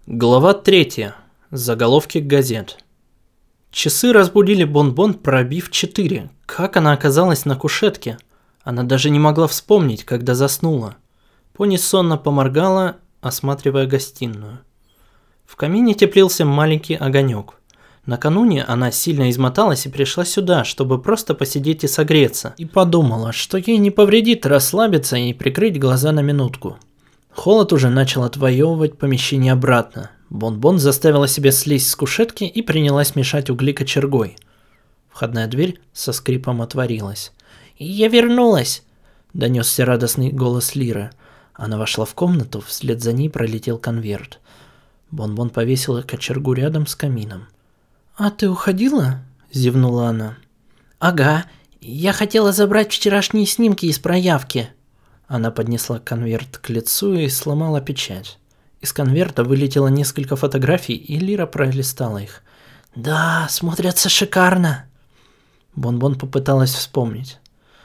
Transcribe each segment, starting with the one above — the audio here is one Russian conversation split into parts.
Глава 3. Заголовки газет. Часы разбудили Бон-Бон, пробив 4. Как она оказалась на кушетке? Она даже не могла вспомнить, когда заснула. Пони сонно поморгала, осматривая гостиную. В камине теплился маленький огонек. Накануне она сильно измоталась и пришла сюда, чтобы просто посидеть и согреться. И подумала, что ей не повредит расслабиться и прикрыть глаза на минутку. Холод уже начал отвоевывать помещение обратно. Бон-Бон заставила себя слезть с кушетки и принялась мешать угли кочергой. Входная дверь со скрипом отворилась. «Я вернулась!» – донесся радостный голос Лиры. Она вошла в комнату, вслед за ней пролетел конверт. Бон-Бон повесила кочергу рядом с камином. «А ты уходила?» – зевнула она. «Ага, я хотела забрать вчерашние снимки из проявки». Она поднесла конверт к лицу и сломала печать. Из конверта вылетело несколько фотографий, и Лира пролистала их. «Да, смотрятся шикарно!» Бон-Бон попыталась вспомнить.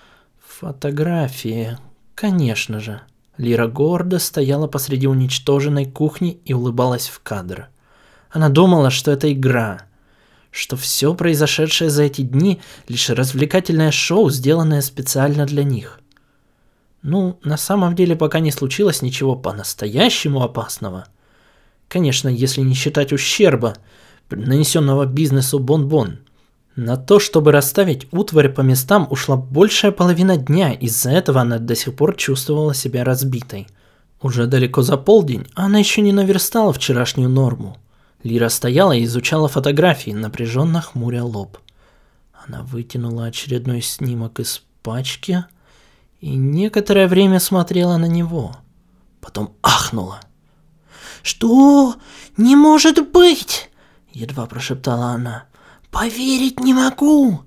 Фотографии, конечно же. Лира гордо стояла посреди уничтоженной кухни и улыбалась в кадр. Она думала, что это игра, что все произошедшее за эти дни лишь развлекательное шоу, сделанное специально для них. Ну, на самом деле пока не случилось ничего по-настоящему опасного. Конечно, если не считать ущерба, нанесенного бизнесу Бон-Бон. На то, чтобы расставить утварь по местам, ушла большая половина дня, из-за этого она до сих пор чувствовала себя разбитой. Уже далеко за полдень, а она еще не наверстала вчерашнюю норму. Лира стояла и изучала фотографии, напряженно хмуря лоб. Она вытянула очередной снимок из пачки и некоторое время смотрела на него. Потом ахнула. «Что? Не может быть!» — едва прошептала она. «Поверить не могу!»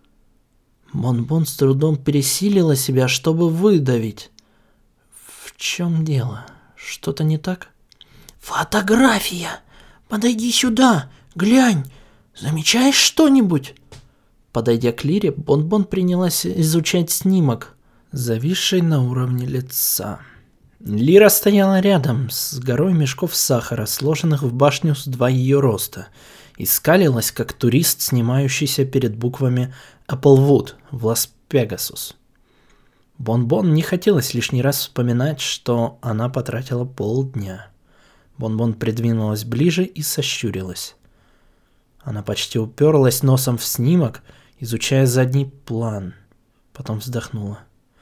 Бон-Бон с трудом пересилила себя, чтобы выдавить. «В чем дело? Что-то не так?» «Фотография! Подойди сюда, глянь! Замечаешь что-нибудь?» Подойдя к Лире, Бон-Бон принялась изучать снимок, зависший на уровне лица. Лира стояла рядом с горой мешков сахара, сложенных в башню с 2 ее роста, и скалилась, как турист, снимающийся перед буквами Applewood в Лас-Пегасус. Бон-Бон не хотелось лишний раз вспоминать, что она потратила полдня. Бон-Бон придвинулась ближе и сощурилась. Она почти уперлась носом в снимок, изучая задний план. Потом вздохнула.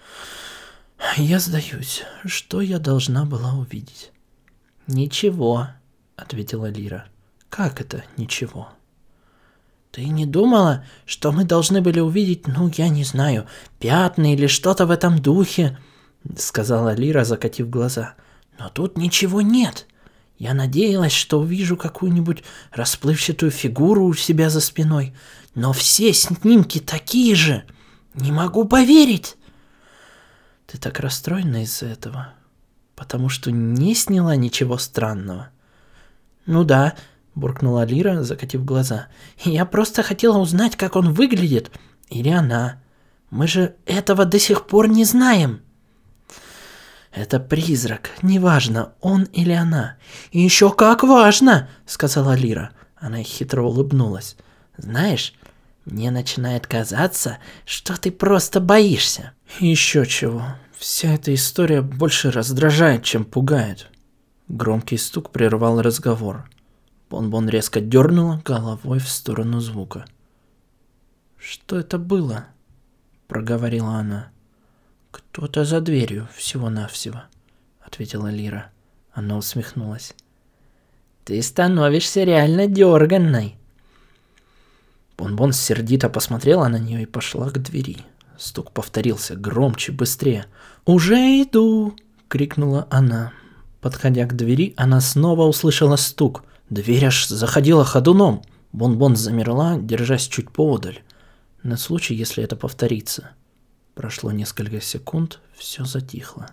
«Я сдаюсь. Что я должна была увидеть?» «Ничего», — ответила Лира. «Как это ничего?» «Ты не думала, что мы должны были увидеть, ну, я не знаю, пятна или что-то в этом духе?» — сказала Лира, закатив глаза. «Но тут ничего нет. Я надеялась, что увижу какую-нибудь расплывчатую фигуру у себя за спиной, но все снимки такие же. Не могу поверить!» «Ты так расстроена из-за этого? Потому что не сняла ничего странного?» «Ну да», — буркнула Лира, закатив глаза. «Я просто хотела узнать, как он выглядит. Или она. Мы же этого до сих пор не знаем». «Это призрак. Неважно, он или она». «Еще как важно», — сказала Лира. Она хитро улыбнулась. «Знаешь, мне начинает казаться, что ты просто боишься». «Еще чего. Вся эта история больше раздражает, чем пугает». Громкий стук прервал разговор. Бон-Бон резко дернула головой в сторону звука. «Что это было?» — проговорила она. «Кто-то за дверью, всего-навсего», — ответила Лира. Она усмехнулась. «Ты становишься реально дерганной». Бон-Бон сердито посмотрела на нее и пошла к двери. Стук повторился, громче, быстрее. «Уже иду!» — крикнула она. Подходя к двери, она снова услышала стук. Дверь аж заходила ходуном. Бон-Бон замерла, держась чуть поодаль, на случай, если это повторится. Прошло несколько секунд, все затихло.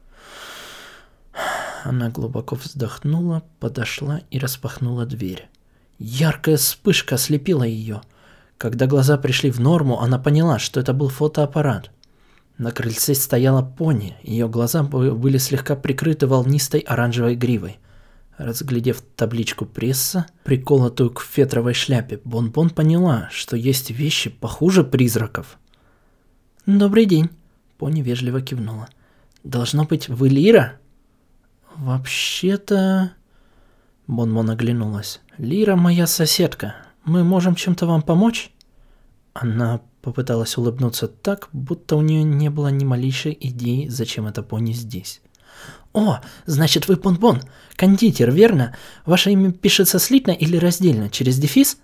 Она глубоко вздохнула, подошла и распахнула дверь. Яркая вспышка ослепила ее. Когда глаза пришли в норму, она поняла, что это был фотоаппарат. На крыльце стояла пони, ее глаза были слегка прикрыты волнистой оранжевой гривой. Разглядев табличку пресса, приколотую к фетровой шляпе, Бон-Бон поняла, что есть вещи похуже призраков. «Добрый день», — Пони вежливо кивнула. «Должно быть, вы Лира?» «Вообще-то...» Бон-Бон оглянулась. «Лира моя соседка. Мы можем чем-то вам помочь?» Она попыталась улыбнуться так, будто у нее не было ни малейшей идеи, зачем эта Пони здесь. «О, значит, вы Бон-Бон, кондитер, верно? Ваше имя пишется слитно или раздельно, через дефис?»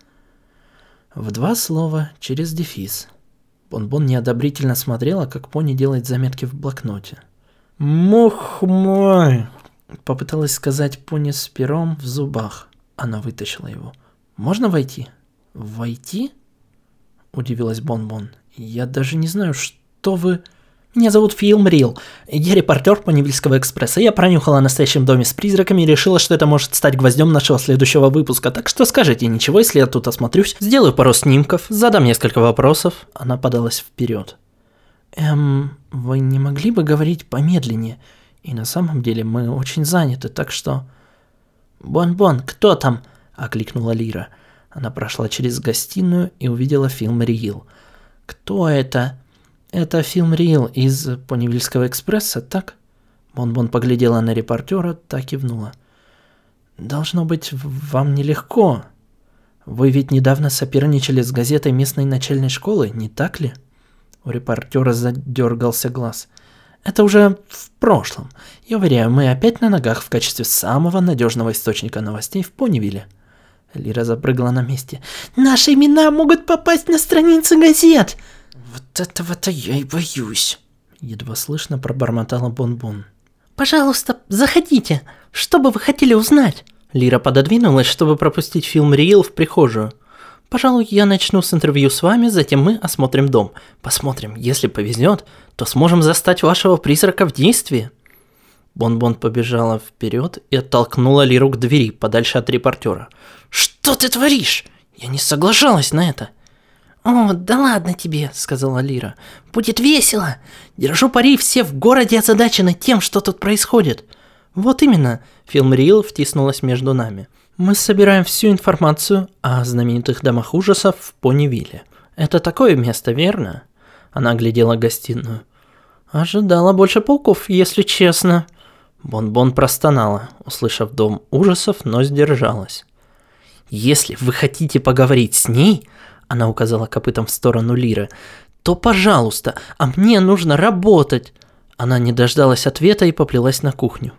В 2 слова, через дефис. Бон-Бон неодобрительно смотрела, как Пони делает заметки в блокноте. «Мух мой!» — попыталась сказать Пони с пером в зубах. Она вытащила его. «Можно войти?» «Войти?» — удивилась Бон-Бон. «Я даже не знаю, что вы...» «Меня зовут Филм Рил. Я репортер Понивильского экспресса. Я пронюхала о настоящем доме с призраками и решила, что это может стать гвоздем нашего следующего выпуска. Так что скажите ничего, если я тут осмотрюсь, сделаю пару снимков, задам несколько вопросов». Она подалась вперед. Вы не могли бы говорить помедленнее? И на самом деле мы очень заняты, так что...» «Бон-Бон, кто там?» – окликнула Лира. Она прошла через гостиную и увидела Филм Рил. «Кто это?» «Это Филм Рил из Понивильского экспресса, так?» Бон-Бон поглядела на репортера, так кивнула. «Должно быть, вам нелегко. Вы ведь недавно соперничали с газетой местной начальной школы, не так ли?» У репортера задергался глаз. «Это уже в прошлом. Я уверяю, мы опять на ногах в качестве самого надежного источника новостей в Понивиле». Лира запрыгала на месте. «Наши имена могут попасть на страницы газет!» «Вот этого-то я и боюсь», — едва слышно пробормотала Бон-Бон. «Пожалуйста, заходите. Что бы вы хотели узнать?» Лира пододвинулась, чтобы пропустить Филм Рил в прихожую. «Пожалуй, я начну с интервью с вами, затем мы осмотрим дом. Посмотрим, если повезет, то сможем застать вашего призрака в действии». Бон-Бон побежала вперед и оттолкнула Лиру к двери, подальше от репортера. «Что ты творишь? Я не соглашалась на это». «О, да ладно тебе», — сказала Лира. «Будет весело. Держу пари, все в городе озадачены тем, что тут происходит». «Вот именно», — Филм Рил втиснулась между нами. «Мы собираем всю информацию о знаменитых домах ужасов в Понивиле. Это такое место, верно?» Она оглядела гостиную. «Ожидала больше пауков, если честно». Бон-Бон простонала, услышав дом ужасов, но сдержалась. «Если вы хотите поговорить с ней», — она указала копытом в сторону Лиры, «то пожалуйста, а мне нужно работать». Она не дождалась ответа и поплелась на кухню.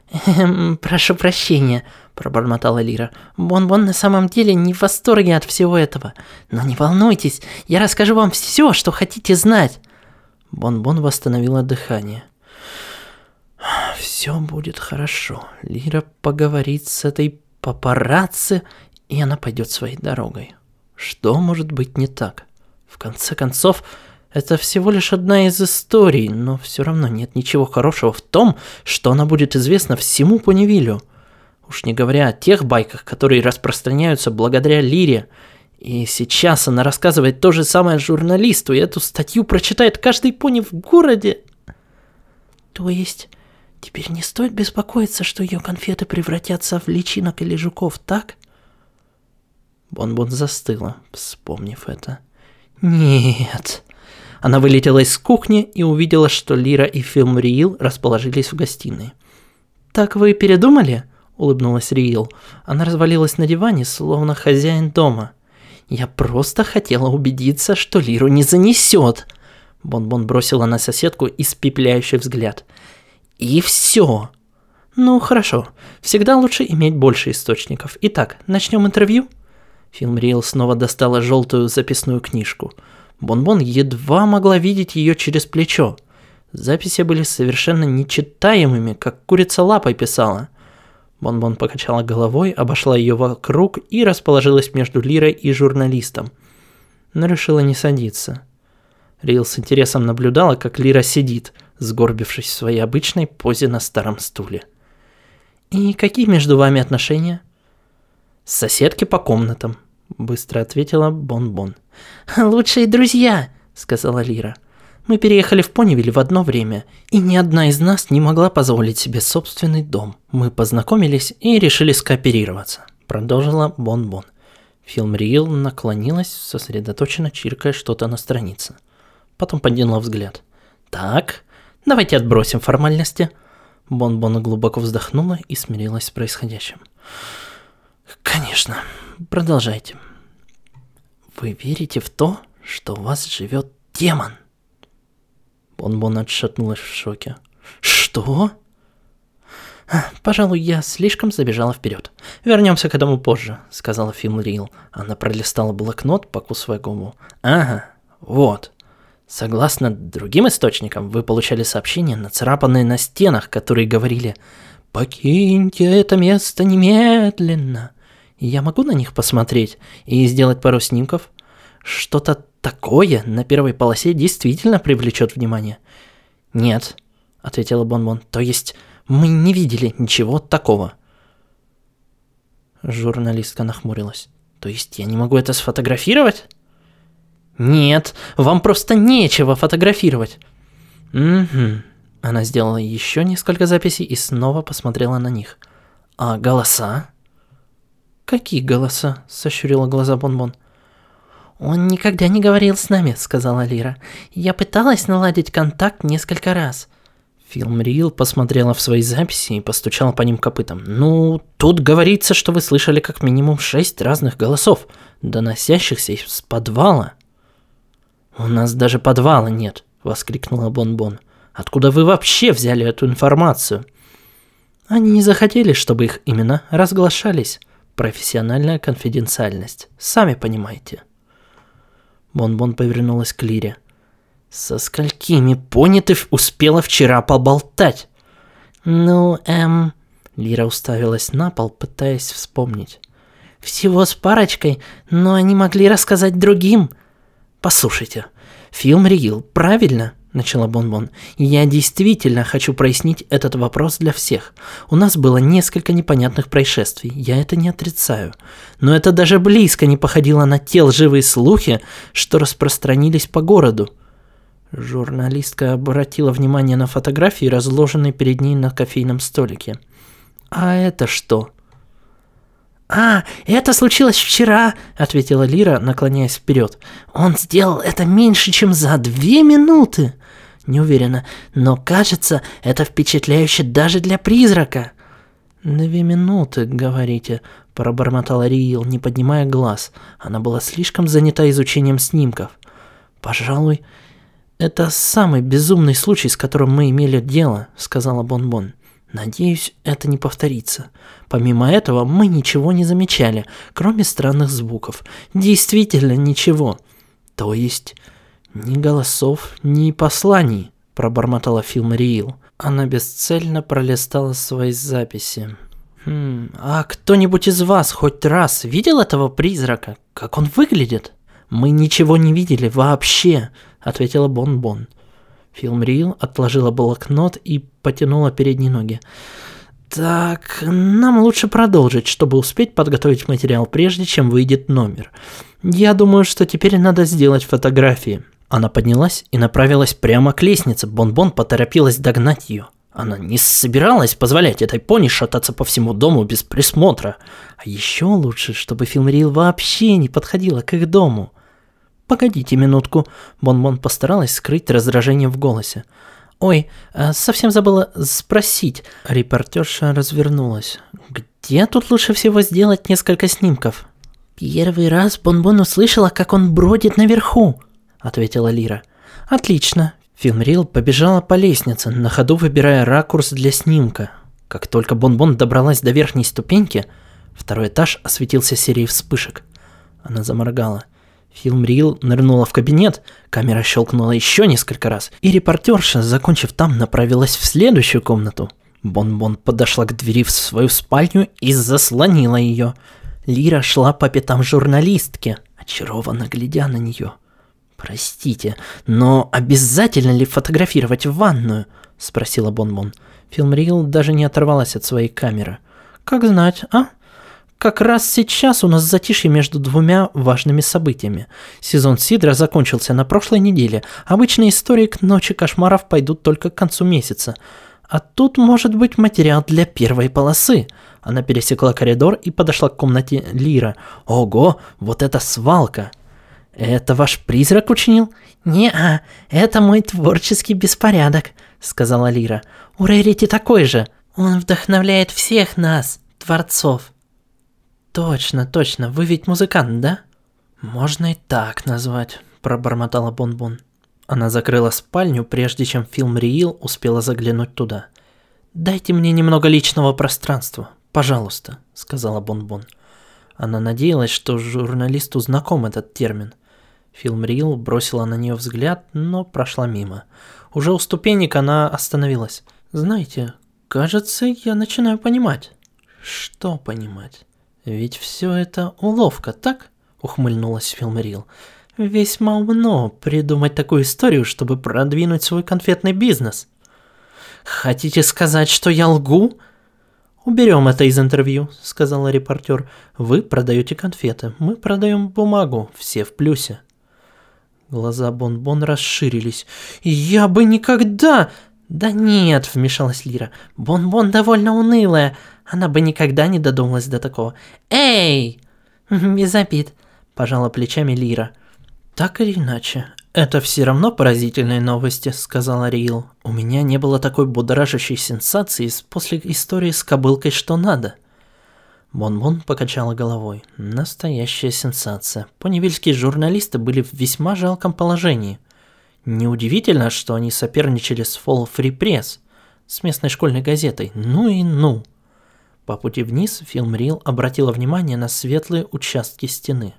«Прошу прощения», – пробормотала Лира. «Бон-Бон на самом деле не в восторге от всего этого. Но не волнуйтесь, я расскажу вам все, что хотите знать». Бон-Бон восстановила дыхание. «Все будет хорошо. Лира поговорит с этой папарацци, и она пойдет своей дорогой. Что может быть не так? В конце концов, это всего лишь одна из историй, но все равно нет ничего хорошего в том, что она будет известна всему Понивилю. Уж не говоря о тех байках, которые распространяются благодаря Лире. И сейчас она рассказывает то же самое журналисту, и эту статью прочитает каждый пони в городе». «То есть теперь не стоит беспокоиться, что ее конфеты превратятся в личинок или жуков, так?» Бон-Бон застыла, вспомнив это. «Нет». Она вылетела из кухни и увидела, что Лира и Филм Рил расположились в гостиной. «Так вы передумали?» – улыбнулась Рил. Она развалилась на диване, словно хозяин дома. «Я просто хотела убедиться, что Лиру не занесет». Бон-Бон бросила на соседку испепеляющий взгляд. «И все». «Ну, хорошо. Всегда лучше иметь больше источников. Итак, начнем интервью?» Филм Рил снова достала желтую записную книжку. Бон-Бон едва могла видеть ее через плечо. Записи были совершенно нечитаемыми, как курица лапой писала. Бон-Бон покачала головой, обошла ее вокруг и расположилась между Лирой и журналистом. Но решила не садиться. Рил с интересом наблюдала, как Лира сидит, сгорбившись в своей обычной позе на старом стуле. «И какие между вами отношения?» «Соседки по комнатам», — быстро ответила Бон-Бон. «Лучшие друзья», — сказала Лира. Мы переехали в Понивиль в одно время, и ни одна из нас не могла позволить себе собственный дом. Мы познакомились и решили скооперироваться», – продолжила Бон-Бон. Филмриил наклонилась, сосредоточенно чиркая что-то на странице. Потом подняла взгляд. «Так, давайте отбросим формальности». Бон-Бон глубоко вздохнула и смирилась с происходящим. «Конечно, продолжайте. Вы верите в то, что у вас живет демон?» Бон-Бон отшатнулась в шоке. «Что?» «Пожалуй, я слишком забежала вперед. Вернемся к этому позже», — сказала Филмриил. Она пролистала блокнот, покусывая губу. «Ага, вот. Согласно другим источникам, вы получали сообщения, нацарапанные на стенах, которые говорили: «Покиньте это место немедленно». Я могу на них посмотреть и сделать пару снимков? Что-то такое на первой полосе действительно привлечет внимание». «Нет», — ответила Бон-Бон, — «то есть мы не видели ничего такого». Журналистка нахмурилась. «То есть я не могу это сфотографировать?» «Нет, вам просто нечего фотографировать». «Угу». Она сделала еще несколько записей и снова посмотрела на них. «А голоса?» «Какие голоса?» – сощурила глаза Бон-Бон. «Он никогда не говорил с нами», – сказала Лира. «Я пыталась наладить контакт несколько раз». Филмриил посмотрела в свои записи и постучала по ним копытом. «Ну, тут говорится, что вы слышали как минимум 6 разных голосов, доносящихся из подвала». «У нас даже подвала нет», – воскликнула Бон-Бон. «Откуда вы вообще взяли эту информацию?» «Они не захотели, чтобы их имена разглашались. Профессиональная конфиденциальность, сами понимаете». Бон-Бон повернулась к Лире. «Со сколькими пони ты успела вчера поболтать?» Лира уставилась на пол, пытаясь вспомнить. «Всего с парочкой, но они могли рассказать другим». «Послушайте, Филмриил, правильно?» – начала Бон-Бон. «Я действительно хочу прояснить этот вопрос для всех. У нас было несколько непонятных происшествий, я это не отрицаю. Но это даже близко не походило на те лживые слухи, что распространились по городу». Журналистка обратила внимание на фотографии, разложенные перед ней на кофейном столике. «А это что?» «Это случилось вчера», — ответила Лира, наклоняясь вперед. «Он сделал это меньше, чем за 2 минуты». «Не уверена, но кажется, это впечатляюще даже для призрака». 2 минуты, говорите», — пробормотала Риил, не поднимая глаз. Она была слишком занята изучением снимков. «Пожалуй, это самый безумный случай, с которым мы имели дело», — сказала Бон-Бон. «Надеюсь, это не повторится. Помимо этого, мы ничего не замечали, кроме странных звуков. Действительно ничего. То есть, ни голосов, ни посланий», – пробормотала Филмриил. Она бесцельно пролистала свои записи. «А кто-нибудь из вас хоть раз видел этого призрака? Как он выглядит?» «Мы ничего не видели вообще», – ответила Бон-Бон. Филмриил отложила блокнот и потянула передние ноги. «Так, нам лучше продолжить, чтобы успеть подготовить материал, прежде чем выйдет номер. Я думаю, что теперь надо сделать фотографии». Она поднялась и направилась прямо к лестнице. Бон-Бон поторопилась догнать ее. Она не собиралась позволять этой пони шататься по всему дому без присмотра. А еще лучше, чтобы Филмриил вообще не подходила к их дому. «Погодите минутку», – Бон-Бон постаралась скрыть раздражение в голосе. «Ой, совсем забыла спросить». Репортерша развернулась. «Где тут лучше всего сделать несколько снимков?» «Первый раз Бон-Бон услышала, как он бродит наверху», – ответила Лира. «Отлично». Филмриил побежала по лестнице, на ходу выбирая ракурс для снимка. Как только Бон-Бон добралась до верхней ступеньки, 2-й этаж осветился серией вспышек. Она заморгала. Филмриил нырнула в кабинет, камера щелкнула еще несколько раз, и репортерша, закончив там, направилась в следующую комнату. Бон-Бон подошла к двери в свою спальню и заслонила ее. Лира шла по пятам журналистки, очарованно глядя на нее. «Простите, но обязательно ли фотографировать в ванную?» – спросила Бон-Бон. Филмриил даже не оторвалась от своей камеры. «Как знать, а? как раз сейчас у нас затишье между двумя важными событиями. Сезон Сидра закончился на прошлой неделе. Обычные истории к Ночи кошмаров пойдут только к концу месяца. А тут может быть материал для первой полосы. Она пересекла коридор и подошла к комнате Лира. Ого, вот это свалка! Это ваш призрак учинил? Не-а, это мой творческий беспорядок, сказала Лира. У Рерити такой же. Он вдохновляет всех нас, творцов. Точно, точно, вы ведь музыкант, да? Можно и так назвать, пробормотала Бон-Бон. Она закрыла спальню, прежде чем Филмриил успела заглянуть туда. «Дайте мне немного личного пространства, пожалуйста», — сказала Бон-Бон. Она надеялась, что журналисту знаком этот термин. Филмриил бросила на нее взгляд, но прошла мимо. Уже у ступенек она остановилась. «Знаете, кажется, я начинаю понимать». «Что понимать? Ведь все это уловка, так?» — ухмыльнулась Филмриил. «Весьма умно придумать такую историю, чтобы продвинуть свой конфетный бизнес». «Хотите сказать, что я лгу?» «Уберем это из интервью», — сказала репортер. «Вы продаете конфеты, мы продаем бумагу, все в плюсе». Глаза Бон-Бон расширились. «Я бы никогда...» «Да нет», — вмешалась Лира. «Бон-Бон довольно унылая. Она бы никогда не додумалась до такого». «Эй!» «Без обид», — пожала плечами Лира. «Так или иначе, это все равно поразительные новости», — сказала Риил. «У меня не было такой будоражащей сенсации после истории с кобылкой, что надо». Бон-Бон покачала головой. Настоящая сенсация. Поневильские журналисты были в весьма жалком положении. Неудивительно, что они соперничали с Fall Free Press, с местной школьной газетой. Ну и ну. По пути вниз Филмриил обратила внимание на светлые участки стены.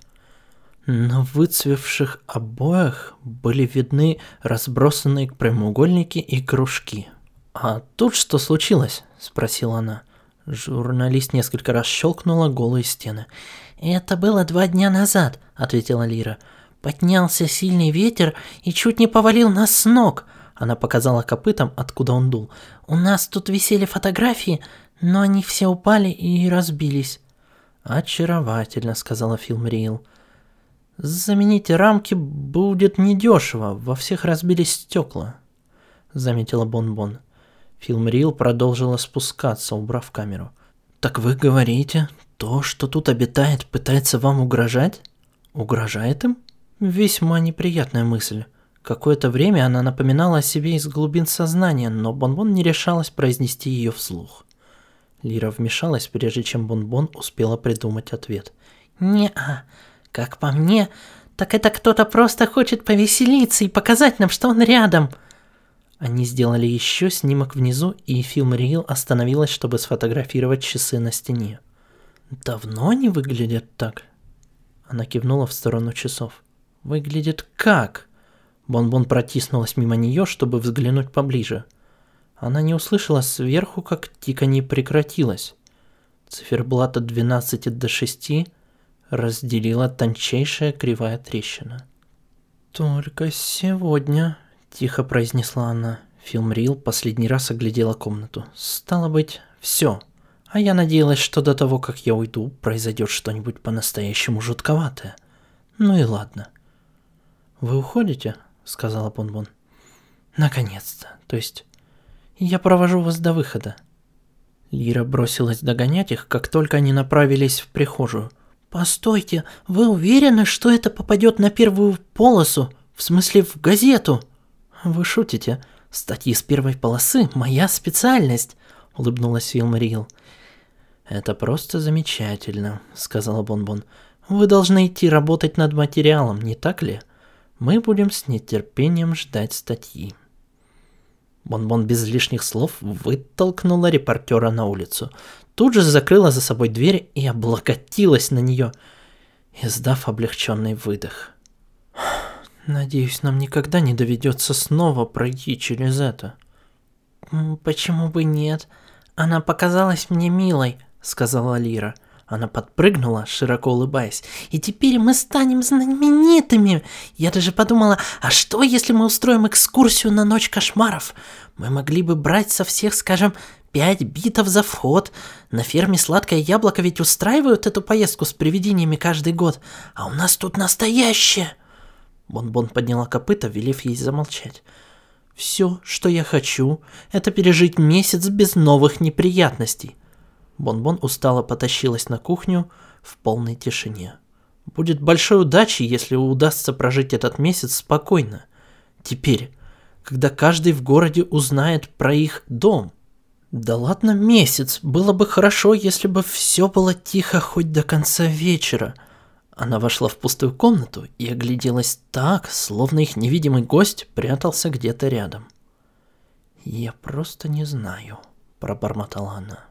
На выцвевших обоях были видны разбросанные прямоугольники и кружки. «А тут что случилось?» – спросила она. Журналист несколько раз щелкнула голые стены. «Это было 2 дня назад», – ответила Лира. «Поднялся сильный ветер и чуть не повалил нас с ног». Она показала копытом, откуда он дул. «У нас тут висели фотографии, но они все упали и разбились». «Очаровательно», – сказала Филмриил. «Заменить рамки будет недешево, во всех разбились стекла», — заметила Бон-Бон. Филмриил продолжила спускаться, убрав камеру. «Так вы говорите, то, что тут обитает, пытается вам угрожать?» «Угрожает им?» Весьма неприятная мысль. Какое-то время она напоминала о себе из глубин сознания, но Бон-Бон не решалась произнести ее вслух. Лира вмешалась, прежде чем Бон-Бон успела придумать ответ. «Не-а. Как по мне, так это кто-то просто хочет повеселиться и показать нам, что он рядом». Они сделали еще снимок внизу, и Филмриил остановилась, чтобы сфотографировать часы на стене. «Давно они выглядят так?» Она кивнула в сторону часов. «Выглядит как?» Бон-Бон протиснулась мимо нее, чтобы взглянуть поближе. Она не услышала сверху, как тиканье прекратилось. Циферблат от 12 до 6 разделила тончайшая кривая трещина. «Только сегодня», — тихо произнесла она. Филмриил последний раз оглядела комнату. «Стало быть, все. А я надеялась, что до того, как я уйду, произойдет что-нибудь по-настоящему жутковатое. Ну и ладно». «Вы уходите?» — сказала Бон-Бон. «Наконец-то. То есть, я провожу вас до выхода». Лира бросилась догонять их, как только они направились в прихожую. «Постойте, вы уверены, что это попадет на первую полосу? В смысле, в газету?» «Вы шутите? Статьи с первой полосы – моя специальность», – улыбнулась Филмриил. «Это просто замечательно», – сказала Бон-Бон. «Вы должны идти работать над материалом, не так ли? Мы будем с нетерпением ждать статьи». Бон-Бон без лишних слов вытолкнула репортера на улицу. Тут же закрыла за собой дверь и облокотилась на нее, издав облегченный выдох. «Надеюсь, нам никогда не доведется снова пройти через это». «Почему бы нет? Она показалась мне милой», — сказала Лира. Она подпрыгнула, широко улыбаясь. «И теперь мы станем знаменитыми! Я даже подумала, а что, если мы устроим экскурсию на Ночь кошмаров? Мы могли бы брать со всех, скажем, 5 битов за вход. На ферме «Сладкое яблоко» ведь устраивают эту поездку с привидениями каждый год. А у нас тут настоящее. Бон-Бон подняла копыта, велев ей замолчать. Все, что я хочу, это пережить месяц без новых неприятностей. Бон-Бон устало потащилась на кухню в полной тишине. Будет большой удачей, если удастся прожить этот месяц спокойно. Теперь, когда каждый в городе узнает про их дом. Да ладно месяц, было бы хорошо, если бы все было тихо хоть до конца вечера. Она вошла в пустую комнату и огляделась так, словно их невидимый гость прятался где-то рядом. «Я просто не знаю», – пробормотала она.